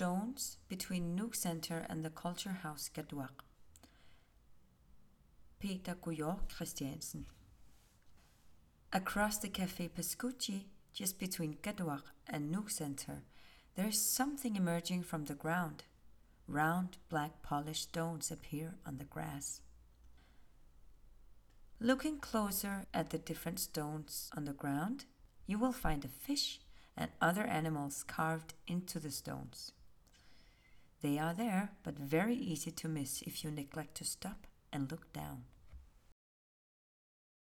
stones between Nuuk Center and the Culture House Gaduaq. Peter Guyor Christiansen. Across the Café Pascucci, just between Gaduaq and Nuuk Center, there is something emerging from the ground. Round, black, polished stones appear on the grass. Looking closer at the different stones on the ground, you will find a fish and other animals carved into the stones. They are there, but very easy to miss if you neglect to stop and look down.